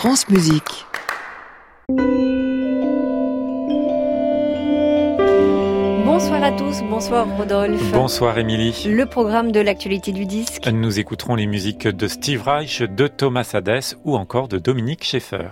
France Musique. Bonsoir à tous, bonsoir Rodolphe. Bonsoir Émilie. Le programme de l'actualité du disque. Nous écouterons les musiques de Steve Reich, de Thomas Hadès ou encore de Dominique Schaeffer.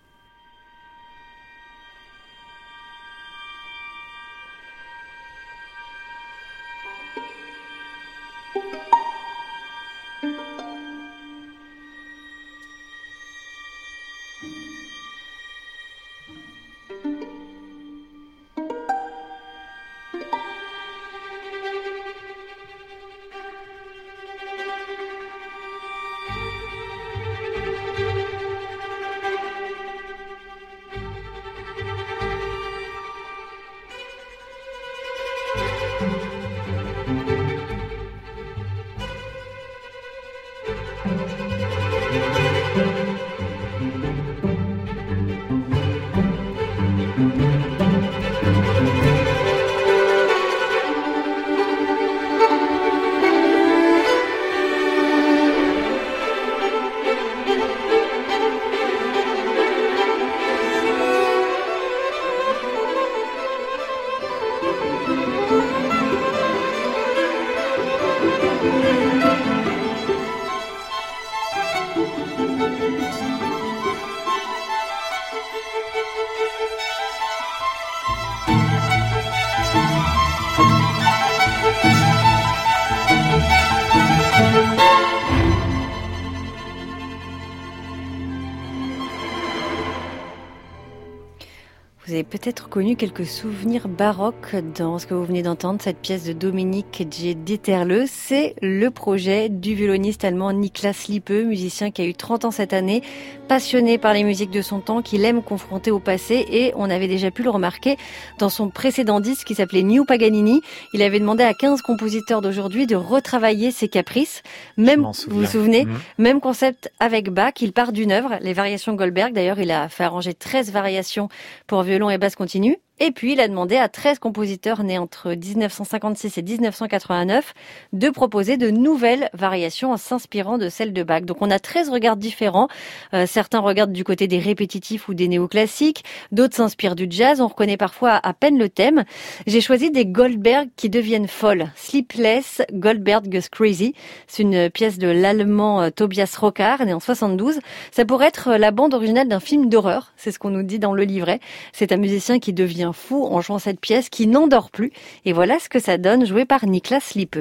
Vous avez peut-être connu quelques souvenirs baroques dans ce que vous venez d'entendre, cette pièce de Dominique Dieterle. C'est le projet du violoniste allemand Niklas Lippe, musicien qui a eu 30 ans cette année, passionné par les musiques de son temps, qu'il aime confronter au passé, et on avait déjà pu le remarquer dans son précédent disque qui s'appelait New Paganini. Il avait demandé à 15 compositeurs d'aujourd'hui de retravailler ses caprices. Même, vous vous souvenez, même concept avec Bach. Il part d'une œuvre, les variations Goldberg. D'ailleurs, il a fait arranger 13 variations pour violon et basse continue. Et puis, il a demandé à 13 compositeurs nés entre 1956 et 1989 de proposer de nouvelles variations en s'inspirant de celles de Bach. Donc, on a 13 regards différents. Certains regardent du côté des répétitifs ou des néoclassiques. D'autres s'inspirent du jazz. On reconnaît parfois à peine le thème. J'ai choisi des Goldberg qui deviennent folles. Sleepless, Goldberg Goes Crazy. C'est une pièce de l'allemand Tobias Rockhard, né en 72. Ça pourrait être la bande originale d'un film d'horreur. C'est ce qu'on nous dit dans le livret. C'est un musicien qui devient fou en jouant cette pièce, qui n'endort plus. Et voilà ce que ça donne, joué par Niklas Lippe.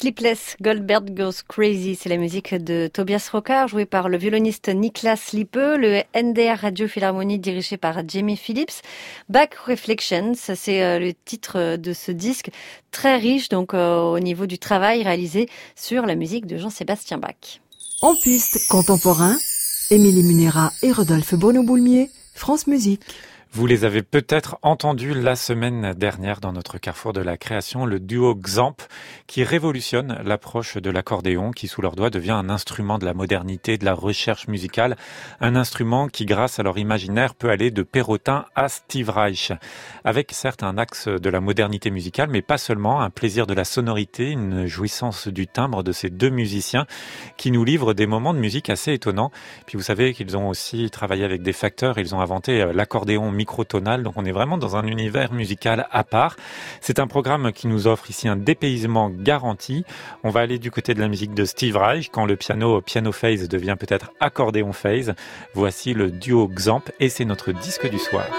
Sleepless, Goldberg Goes Crazy, c'est la musique de Tobias Rocard, joué par le violoniste Niklas Lippe, le NDR Radio Philharmonie dirigé par Jamie Phillips. Back Reflections, c'est le titre de ce disque très riche donc au niveau du travail réalisé sur la musique de Jean-Sébastien Bach. En piste contemporain, Émilie Munera et Rodolphe Bonneau-Boulmier, France Musique. Vous les avez peut-être entendus la semaine dernière dans notre carrefour de la création, le duo Xamp qui révolutionne l'approche de l'accordéon qui sous leurs doigts devient un instrument de la modernité, de la recherche musicale, un instrument qui grâce à leur imaginaire peut aller de Perrotin à Steve Reich. Avec certes un axe de la modernité musicale mais pas seulement, un plaisir de la sonorité, une jouissance du timbre de ces deux musiciens qui nous livrent des moments de musique assez étonnants. Puis vous savez qu'ils ont aussi travaillé avec des facteurs, ils ont inventé l'accordéon microtonal, donc on est vraiment dans un univers musical à part. C'est un programme qui nous offre ici un dépaysement garanti. On va aller du côté de la musique de Steve Reich, quand le piano phase devient peut-être accordéon phase. Voici le duo Xamp et c'est notre disque du soir.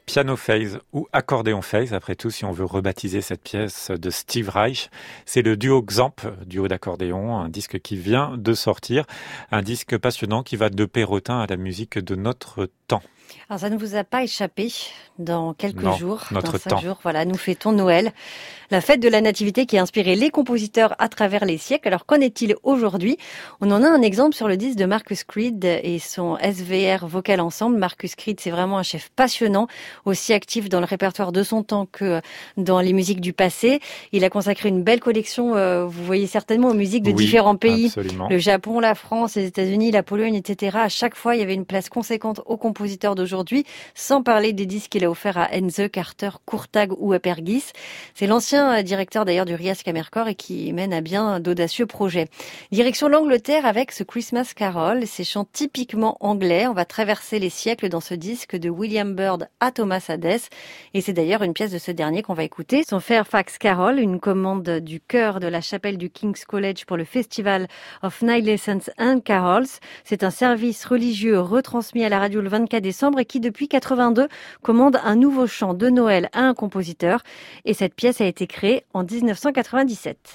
Piano Phase ou Accordéon Phase, après tout, si on veut rebaptiser cette pièce de Steve Reich. C'est le duo Xamp, duo d'accordéon, un disque qui vient de sortir, un disque passionnant qui va de Perrotin à la musique de notre temps. Alors ça ne vous a pas échappé dans quelques jours, notre dans 5 temps. jours, voilà, nous fêtons Noël, la fête de la Nativité qui a inspiré les compositeurs à travers les siècles. Alors qu'en est-il aujourd'hui? On en a un exemple sur le disque de Marcus Creed et son SVR Vocal Ensemble. Marcus Creed, c'est vraiment un chef passionnant, aussi actif dans le répertoire de son temps que dans les musiques du passé. Il a consacré une belle collection, vous voyez certainement, aux musiques de différents pays. Absolument. Le Japon, la France, les États-Unis, la Pologne, etc. À chaque fois, il y avait une place conséquente aux compositeurs d'aujourd'hui, sans parler des disques qu'il a offerts à Henze, Carter, Courtag ou Apergis. C'est l'ancien directeur d'ailleurs du Rias Kammerchor et qui mène à bien d'audacieux projets. Direction l'Angleterre avec ce Christmas Carol, ces chants typiquement anglais. On va traverser les siècles dans ce disque de William Byrd à Thomas Hadès. Et c'est d'ailleurs une pièce de ce dernier qu'on va écouter. Son Fairfax Carol, une commande du chœur de la chapelle du King's College pour le Festival of Night Lessons and Carols. C'est un service religieux retransmis à la radio le 24 décembre et qui depuis 82 commande un nouveau chant de Noël à un compositeur. Et cette pièce a été créée en 1997.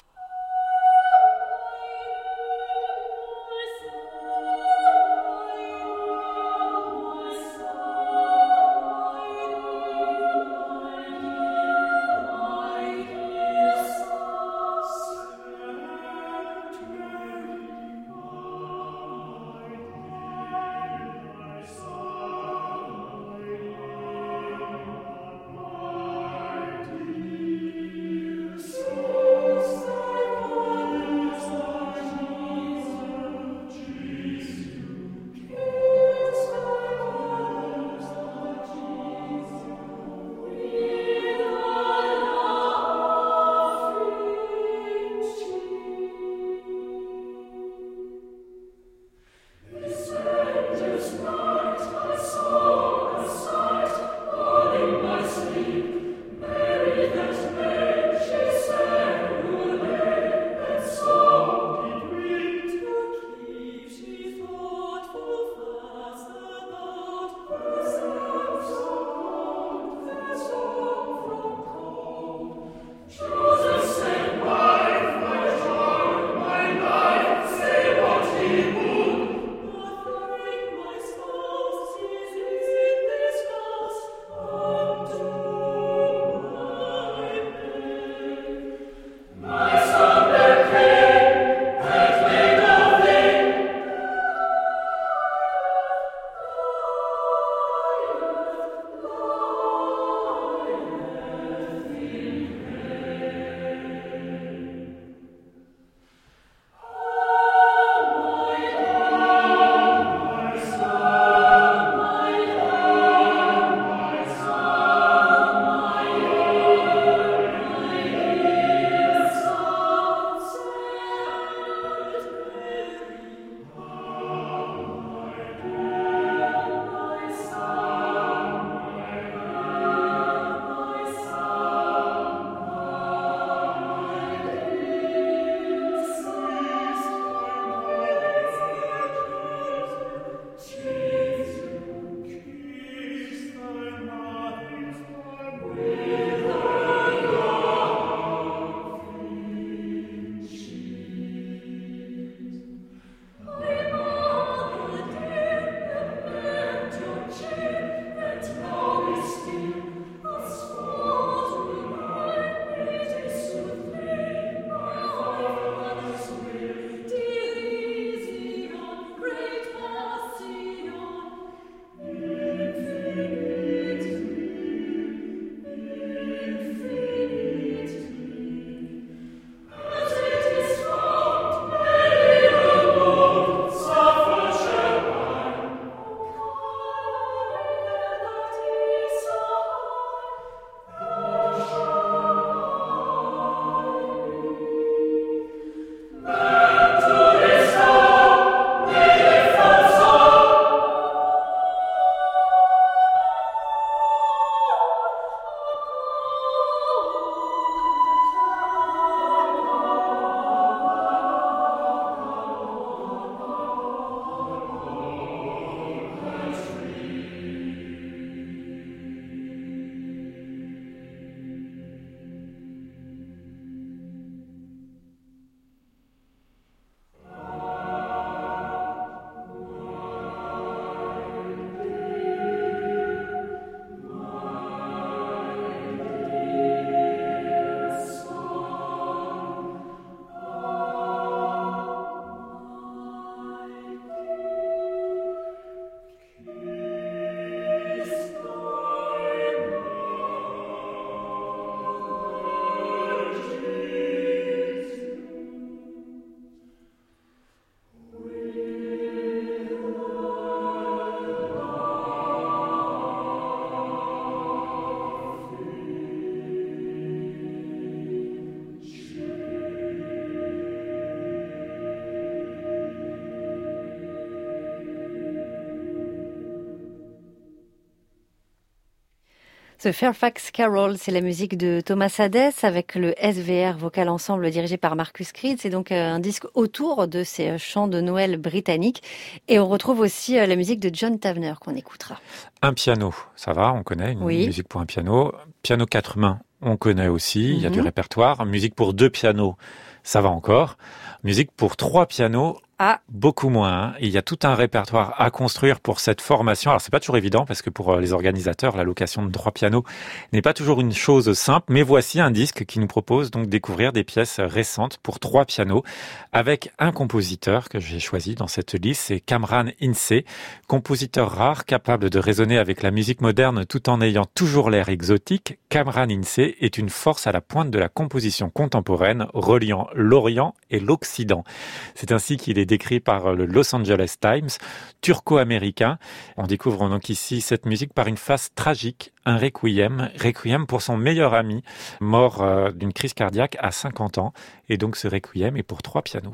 The Fairfax Carol, c'est la musique de Thomas Hadès avec le SVR Vocal Ensemble dirigé par Marcus Creed. C'est donc un disque autour de ces chants de Noël britanniques. Et on retrouve aussi la musique de John Tavener qu'on écoutera. Un piano, ça va, on connaît, une musique pour un piano. Piano 4 mains, on connaît aussi, il y a du répertoire. Musique pour 2 pianos, ça va encore. Musique pour 3 pianos, beaucoup moins. Il y a tout un répertoire à construire pour cette formation. Alors c'est pas toujours évident parce que pour les organisateurs, la location de 3 pianos n'est pas toujours une chose simple. Mais voici un disque qui nous propose donc découvrir des pièces récentes pour 3 pianos avec un compositeur que j'ai choisi dans cette liste, c'est Kamran Ince, compositeur rare capable de résonner avec la musique moderne tout en ayant toujours l'air exotique. Kamran Ince est une force à la pointe de la composition contemporaine, reliant l'Orient et l'Occident. C'est ainsi qu'il est décrit par le Los Angeles Times, turco-américain. On découvre donc ici cette musique par une phase tragique, un requiem pour son meilleur ami, mort d'une crise cardiaque à 50 ans. Et donc ce requiem est pour 3 pianos.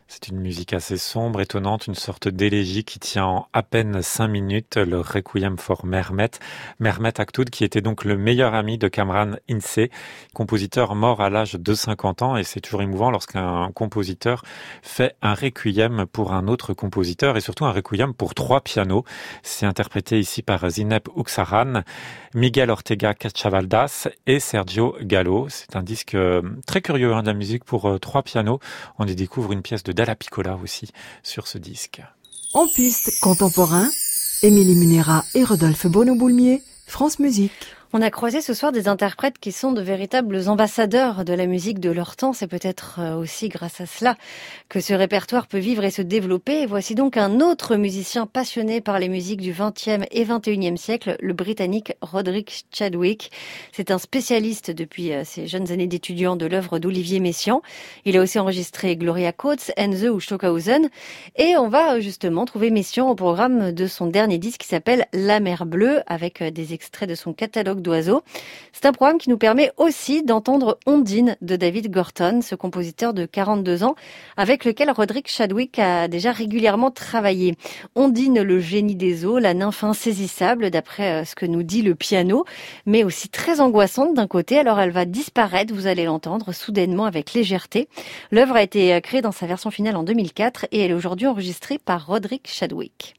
C'est une musique assez sombre, étonnante, une sorte d'élégie qui tient en à peine 5 minutes, le Requiem for Mehmet. Mehmet Aktoud, qui était donc le meilleur ami de Kamran Ince, compositeur mort à l'âge de 50 ans. Et c'est toujours émouvant lorsqu'un compositeur fait un requiem pour un autre compositeur et surtout un requiem pour 3 pianos. C'est interprété ici par Zineb Uxaran, Miguel Ortega Cachavaldas et Sergio Gallo. C'est un disque très curieux de la musique pour 3 pianos. On y découvre une pièce de Dalla Piccola aussi sur ce disque. En piste contemporain, Émilie Munera et Rodolphe Bono-Boulmier, France Musique. On a croisé ce soir des interprètes qui sont de véritables ambassadeurs de la musique de leur temps. C'est peut-être aussi grâce à cela que ce répertoire peut vivre et se développer. Et voici donc un autre musicien passionné par les musiques du XXe et XXIe siècle, le Britannique Roderick Chadwick. C'est un spécialiste depuis ses jeunes années d'étudiant de l'œuvre d'Olivier Messiaen. Il a aussi enregistré Gloria Coates, Enze ou Stockhausen. Et on va justement trouver Messiaen au programme de son dernier disque qui s'appelle La Mer Bleue, avec des extraits de son catalogue d'oiseaux. C'est un programme qui nous permet aussi d'entendre Ondine de David Gorton, ce compositeur de 42 ans avec lequel Roderick Chadwick a déjà régulièrement travaillé. Ondine, le génie des eaux, la nymphe insaisissable d'après ce que nous dit le piano, mais aussi très angoissante d'un côté. Alors elle va disparaître, vous allez l'entendre, soudainement avec légèreté. L'œuvre a été créée dans sa version finale en 2004 et elle est aujourd'hui enregistrée par Roderick Chadwick.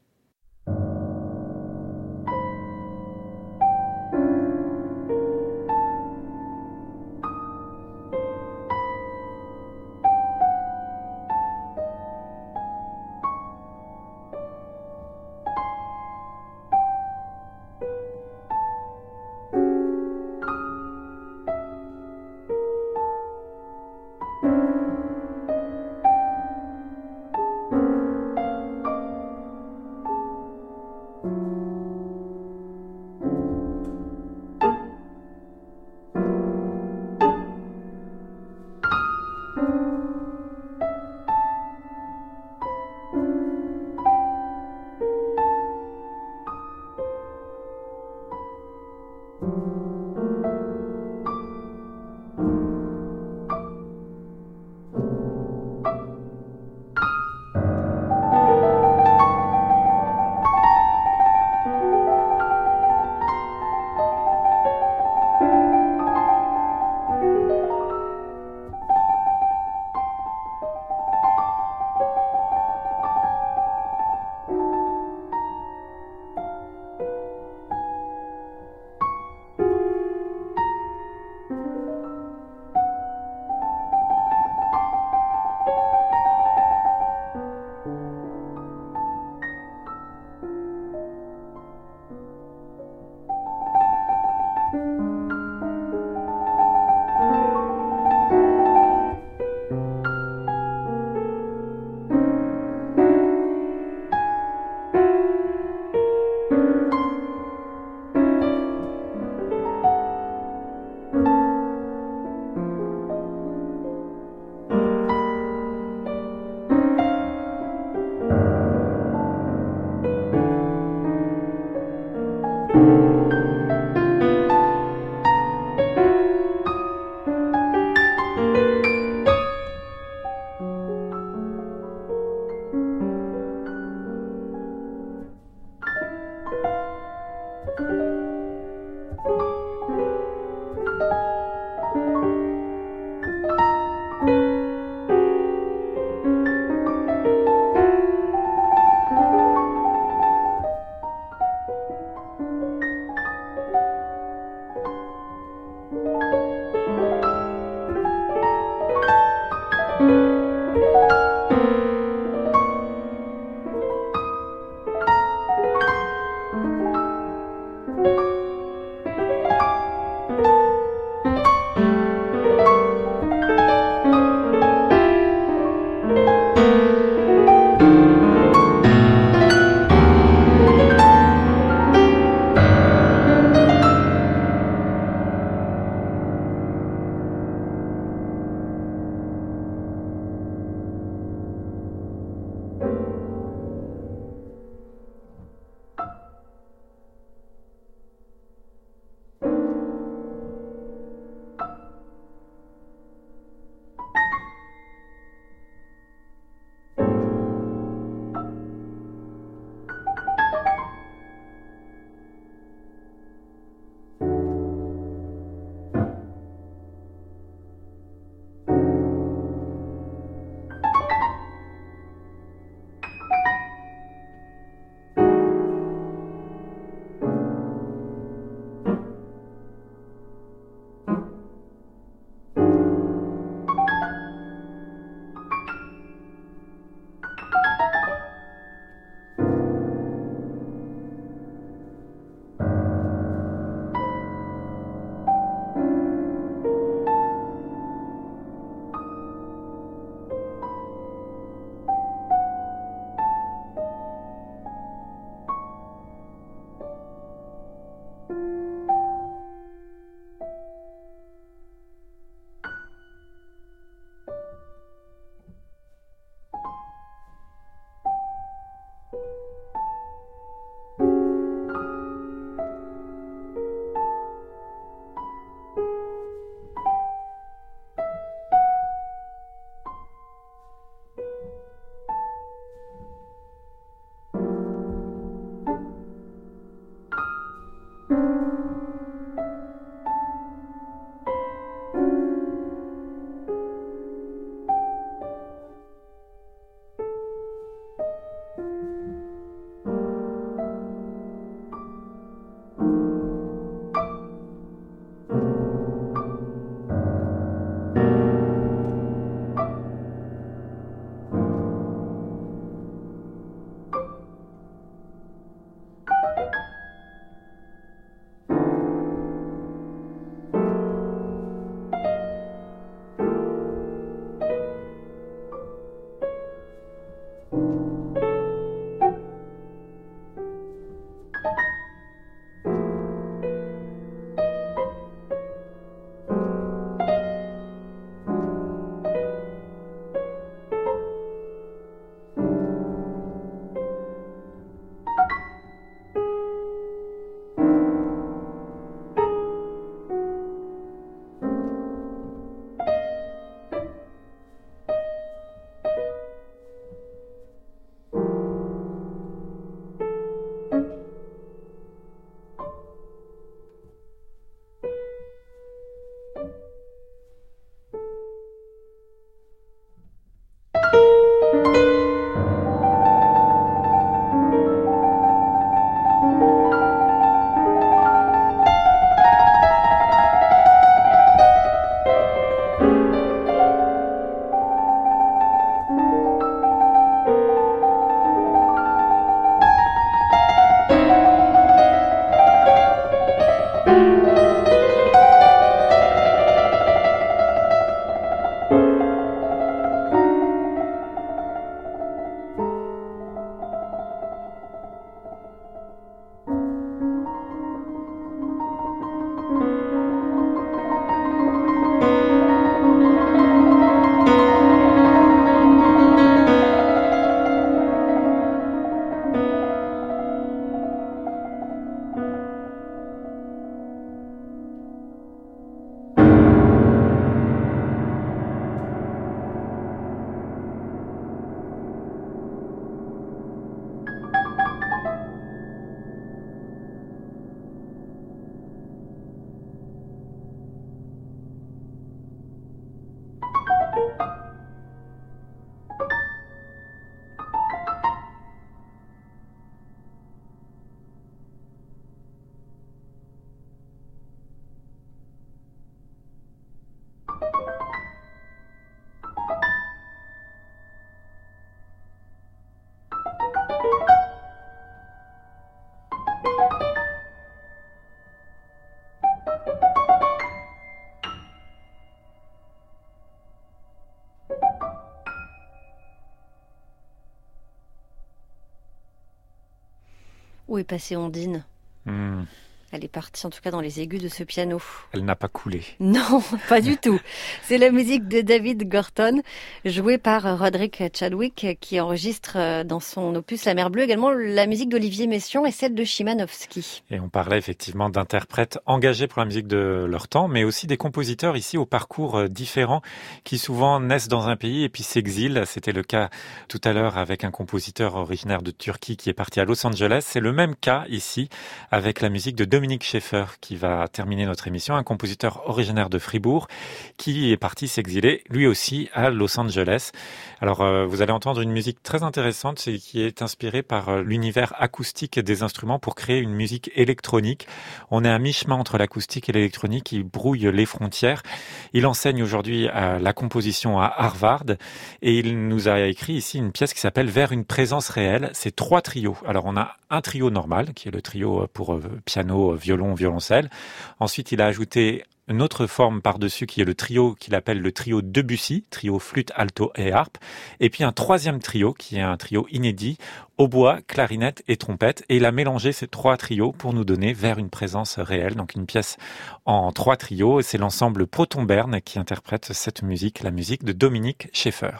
Où est passée Ondine ? Hmm. Elle est partie en tout cas dans les aigus de ce piano. Elle n'a pas coulé. Non, pas du tout. C'est la musique de David Gorton, jouée par Roderick Chadwick, qui enregistre dans son opus La Mer Bleue également la musique d'Olivier Messiaen et celle de Chimanovski. Et on parlait effectivement d'interprètes engagés pour la musique de leur temps, mais aussi des compositeurs ici au parcours différent, qui souvent naissent dans un pays et puis s'exilent. C'était le cas tout à l'heure avec un compositeur originaire de Turquie qui est parti à Los Angeles. C'est le même cas ici avec la musique de Dominique Schaeffer qui va terminer notre émission, un compositeur originaire de Fribourg qui est parti s'exiler lui aussi à Los Angeles. Alors vous allez entendre une musique très intéressante qui est inspirée par l'univers acoustique des instruments pour créer une musique électronique. On est à mi-chemin entre l'acoustique et l'électronique, il brouille les frontières. Il enseigne aujourd'hui la composition à Harvard et il nous a écrit ici une pièce qui s'appelle Vers une présence réelle. C'est 3 trios. Alors on a un trio normal qui est le trio pour piano, violon, violoncelle. Ensuite, il a ajouté une autre forme par-dessus qui est le trio qu'il appelle le trio Debussy, trio flûte, alto et harpe. Et puis un 3e trio qui est un trio inédit, hautbois, clarinette et trompette. Et il a mélangé ces 3 trios pour nous donner Vers une présence réelle. Donc une pièce en 3 trios. C'est l'ensemble Proton-Berne qui interprète cette musique, la musique de Dominique Schaeffer.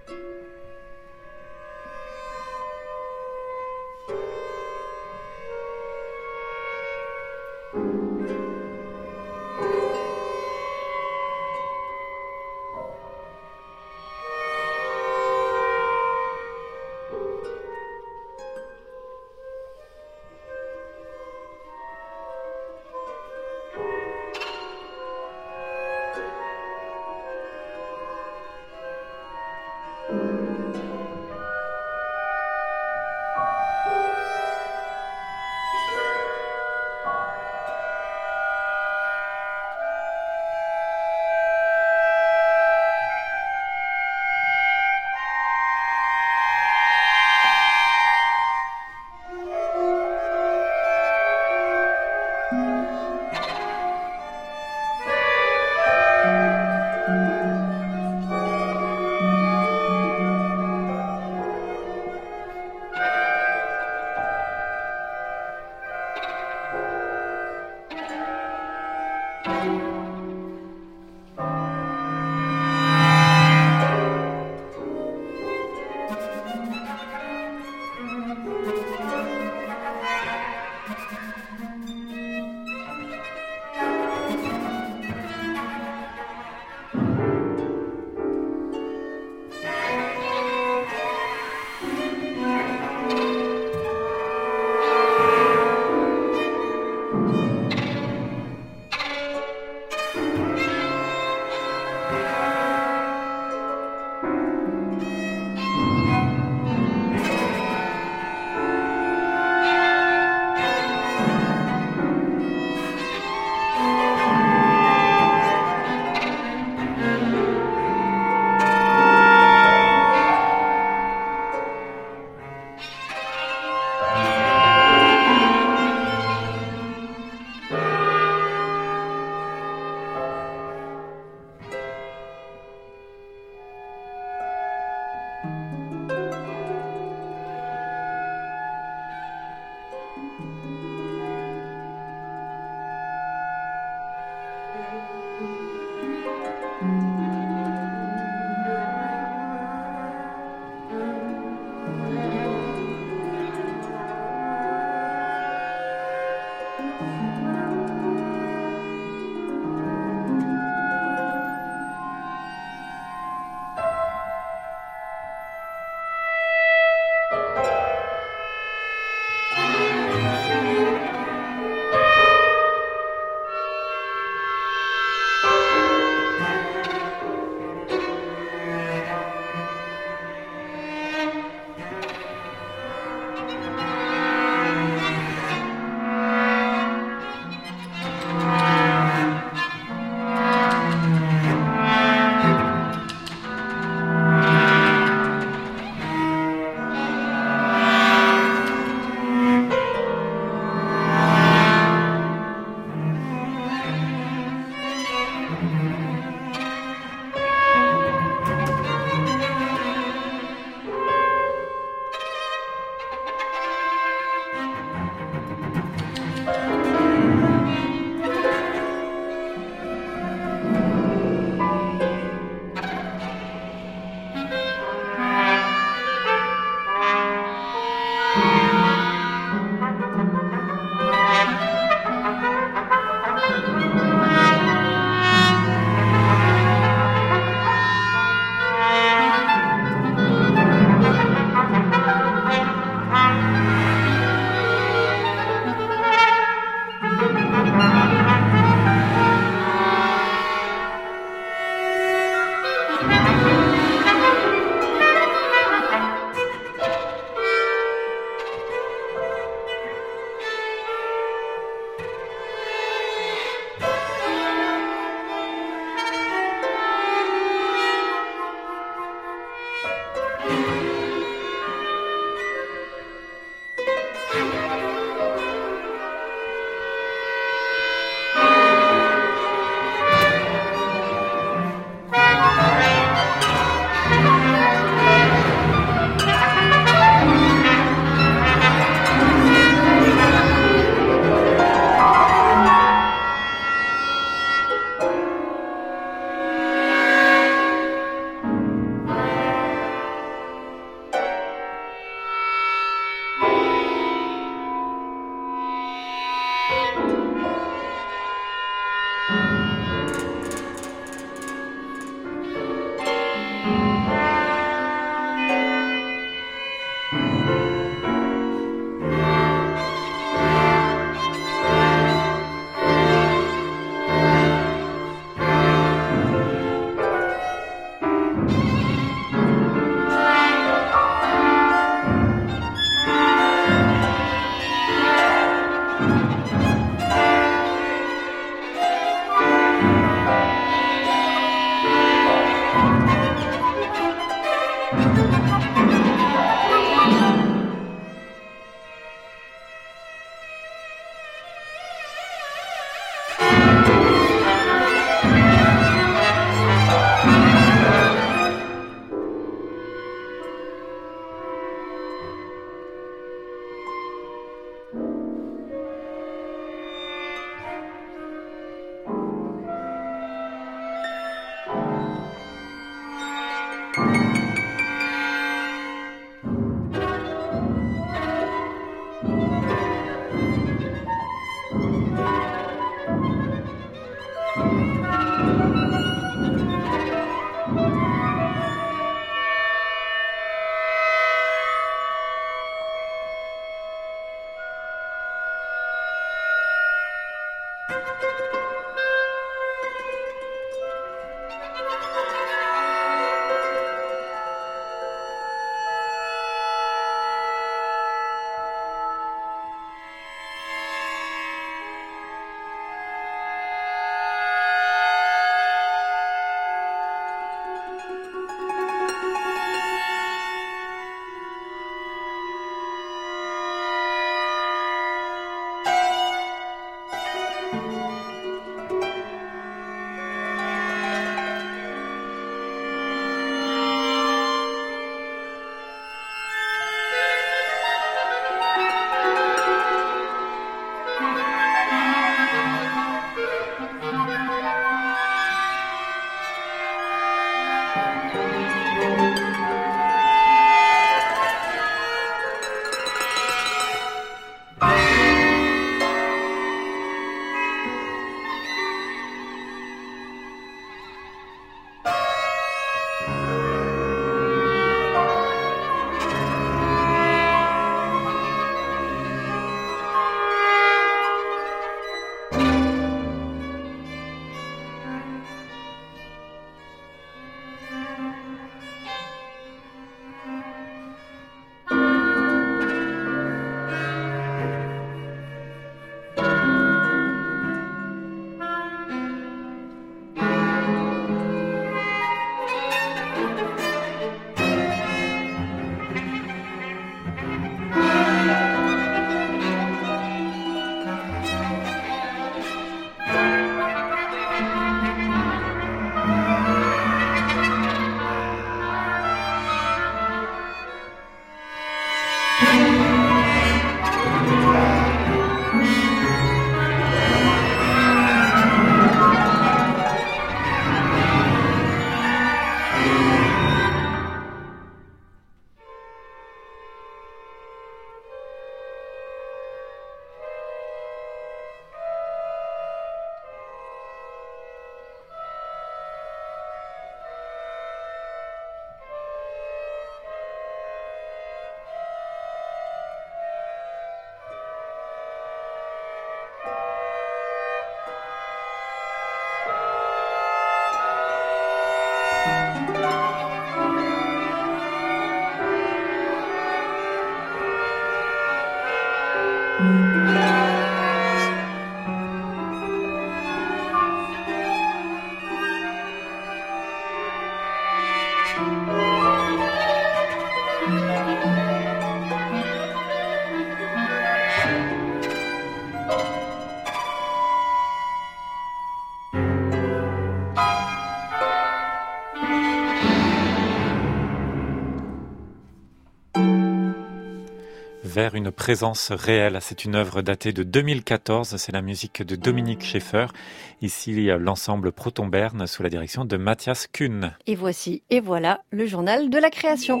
vers une présence réelle. C'est une œuvre datée de 2014. C'est la musique de Dominique Schaeffer. Ici, l'ensemble Proton-Bern sous la direction de Mathias Kuhn. Et voici et voilà le journal de la création.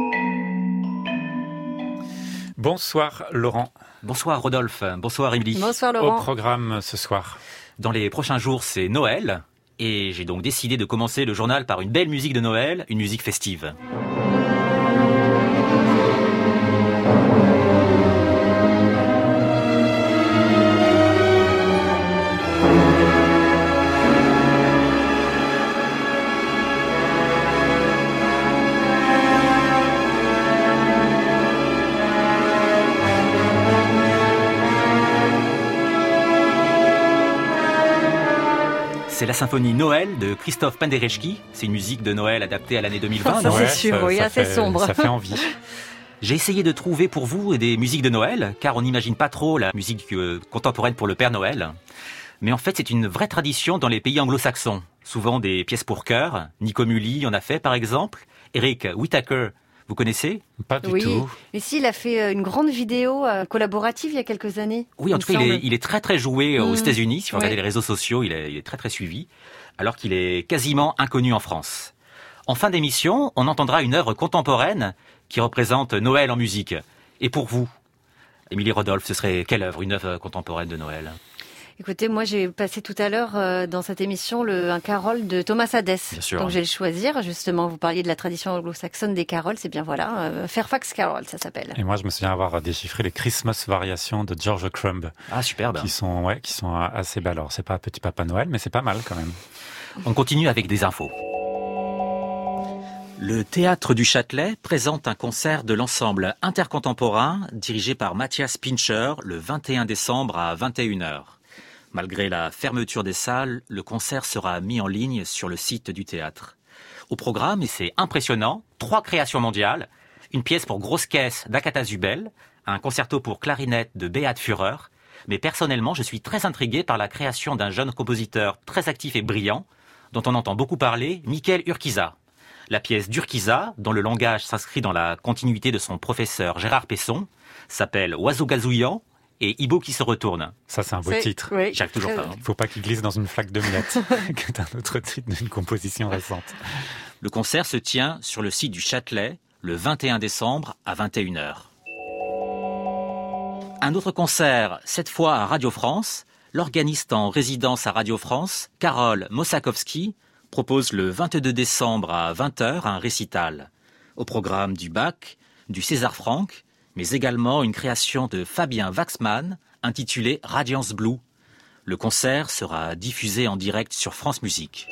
Bonsoir Laurent. Bonsoir Rodolphe. Bonsoir Émilie. Bonsoir Laurent. Au programme ce soir. Dans les prochains jours, c'est Noël. Et j'ai donc décidé de commencer le journal par une belle musique de Noël, une musique festive. C'est la symphonie Noël de Christophe Penderecki. C'est une musique de Noël adaptée à l'année 2020. Ça, c'est sûr, oui, assez sombre. Ça fait envie. J'ai essayé de trouver pour vous des musiques de Noël, car on n'imagine pas trop la musique contemporaine pour le Père Noël. Mais en fait, c'est une vraie tradition dans les pays anglo-saxons. Souvent des pièces pour chœur. Nico Muhly en a fait, par exemple. Eric Whitacre, vous connaissez ? Pas du Oui, tout. mais si, il a fait une grande vidéo collaborative il y a quelques années. Oui, en tout cas, il est très très joué aux États-Unis. Si vous regardez les réseaux sociaux, il est très très suivi, alors qu'il est quasiment inconnu en France. En fin d'émission, on entendra une œuvre contemporaine qui représente Noël en musique. Et pour vous, Émilie Rodolphe, ce serait quelle œuvre, une œuvre contemporaine de Noël ? Écoutez, moi j'ai passé tout à l'heure dans cette émission un carol de Thomas Hadès. Bien sûr. Donc je vais le choisir, justement, vous parliez de la tradition anglo-saxonne des carols, c'est bien voilà, Fairfax Carol ça s'appelle. Et moi je me souviens avoir déchiffré les Christmas variations de George Crumb. Ah, superbe. Qui sont assez belles. Alors c'est pas Petit Papa Noël, mais c'est pas mal quand même. On continue avec des infos. Le Théâtre du Châtelet présente un concert de l'ensemble intercontemporain dirigé par Matthias Pincher le 21 décembre à 21h. Malgré la fermeture des salles, le concert sera mis en ligne sur le site du théâtre. Au programme, et c'est impressionnant, 3 créations mondiales, une pièce pour grosse caisse d'Akata Zubel, un concerto pour clarinette de Beat Führer, mais personnellement, je suis très intrigué par la création d'un jeune compositeur très actif et brillant, dont on entend beaucoup parler, Michael Urquiza. La pièce d'Urquiza, dont le langage s'inscrit dans la continuité de son professeur Gérard Pesson, s'appelle Oiseau gazouillant et Hibou qui se retourne. Ça, c'est un beau titre. Oui, J'arrive toujours pas. Il faut pas qu'il glisse dans une flaque de miettes, qui est un autre titre d'une composition récente. Le concert se tient sur le site du Châtelet le 21 décembre à 21h. Un autre concert, cette fois à Radio France. L'organiste en résidence à Radio France, Karol Mossakowski, propose le 22 décembre à 20h un récital. Au programme du Bach, du César Franck, mais également une création de Fabien Waxman intitulée Radiance Blue. Le concert sera diffusé en direct sur France Musique.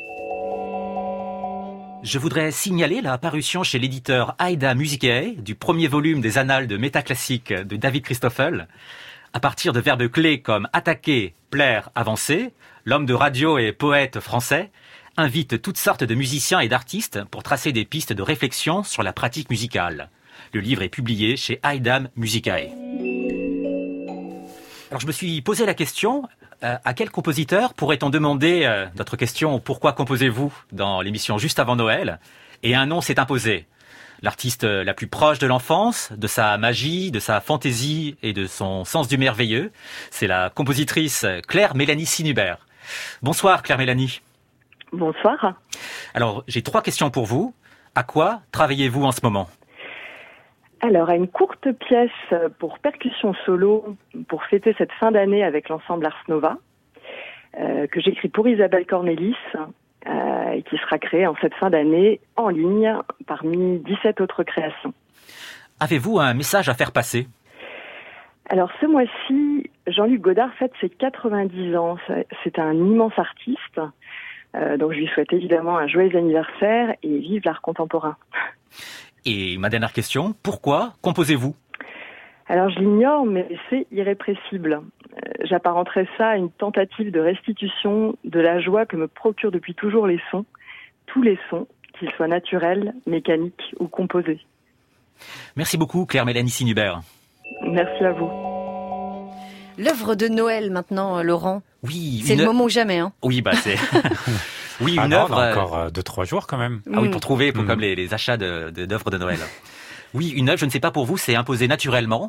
Je voudrais signaler la parution chez l'éditeur Aida Musicae du premier volume des Annales de métaclassique de David Christoffel. À partir de verbes clés comme attaquer, plaire, avancer, l'homme de radio et poète français invite toutes sortes de musiciens et d'artistes pour tracer des pistes de réflexion sur la pratique musicale. Le livre est publié chez Aida Musicae. Alors je me suis posé la question, à quel compositeur pourrait-on demander notre question « Pourquoi composez-vous » dans l'émission juste avant Noël ? Et un nom s'est imposé. L'artiste la plus proche de l'enfance, de sa magie, de sa fantaisie et de son sens du merveilleux, c'est la compositrice Claire-Mélanie Sinubert. Bonsoir Claire-Mélanie. Bonsoir. Alors j'ai 3 questions pour vous. À quoi travaillez-vous en ce moment ? Alors, à une courte pièce pour percussion solo pour fêter cette fin d'année avec l'ensemble Ars Nova, que j'écris pour Isabelle Cornelis, et qui sera créée en cette fin d'année en ligne parmi 17 autres créations. Avez-vous un message à faire passer ? Alors, ce mois-ci, Jean-Luc Godard fête ses 90 ans. C'est un immense artiste, donc je lui souhaite évidemment un joyeux anniversaire et vive l'art contemporain. Et ma dernière question, pourquoi composez-vous ? Alors je l'ignore, mais c'est irrépressible. J'apparenterais ça à une tentative de restitution de la joie que me procurent depuis toujours les sons, tous les sons, qu'ils soient naturels, mécaniques ou composés. Merci beaucoup Claire-Mélanie Sinubert. Merci à vous. L'œuvre de Noël maintenant, Laurent. Oui. C'est le moment ou jamais, hein. Oui, c'est... Oui, une œuvre. Encore 2-3 jours quand même. Ah oui, pour trouver, comme les achats d'œuvres de Noël. Oui, une œuvre, je ne sais pas pour vous, c'est imposé naturellement.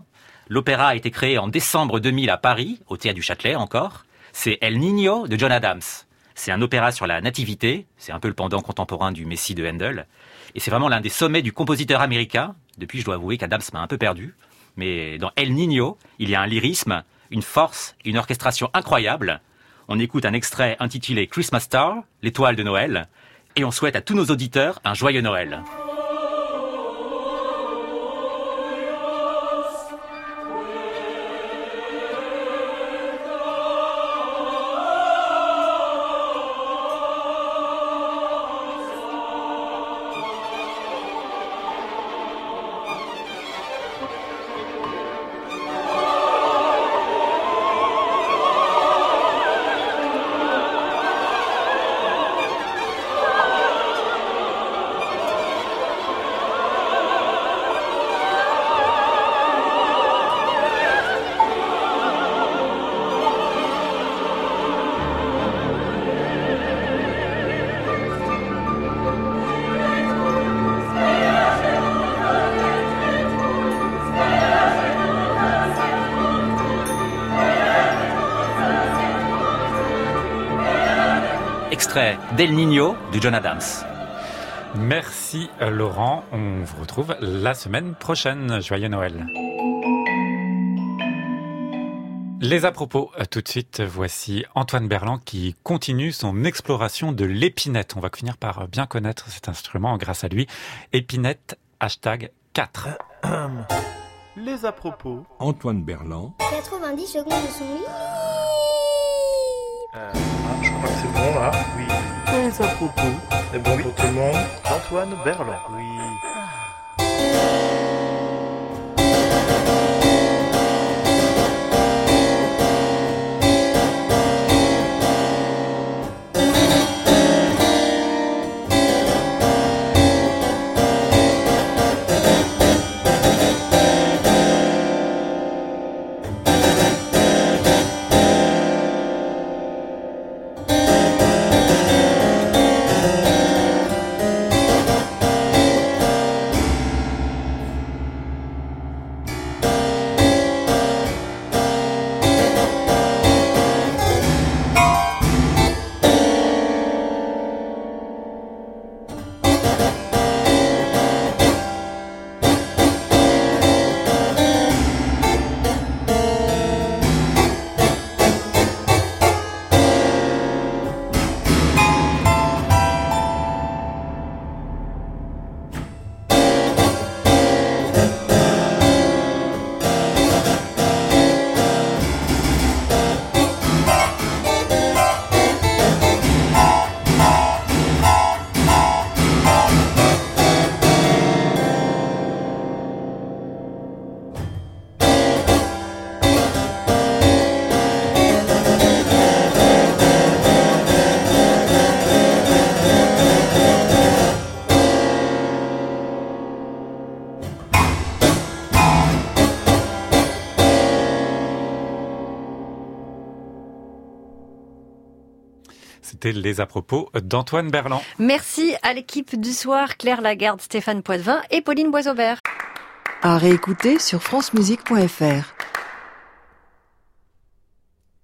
L'opéra a été créé en décembre 2000 à Paris, au Théâtre du Châtelet encore. C'est El Niño de John Adams. C'est un opéra sur la nativité, c'est un peu le pendant contemporain du Messie de Handel. Et c'est vraiment l'un des sommets du compositeur américain. Depuis, je dois avouer qu'Adams m'a un peu perdu. Mais dans El Niño, il y a un lyrisme, une force, une orchestration incroyable. On écoute un extrait intitulé Christmas Star, l'étoile de Noël. Et on souhaite à tous nos auditeurs un joyeux Noël. Extrait d'El Niño de John Adams. Merci Laurent, on vous retrouve la semaine prochaine. Joyeux Noël. Les à propos, tout de suite, voici Antoine Berland qui continue son exploration de l'épinette. On va finir par bien connaître cet instrument grâce à lui. Épinette, #4. Les à propos. Antoine Berland. 90 secondes de son lit. Je crois que c'est bon là. Oui. Les à propos. C'est bon pour tout le monde. Antoine Berland. Oui. C'était les à propos d'Antoine Berland. Merci à l'équipe du soir, Claire Lagarde, Stéphane Poitvin et Pauline Boisaubert. À réécouter sur francemusique.fr.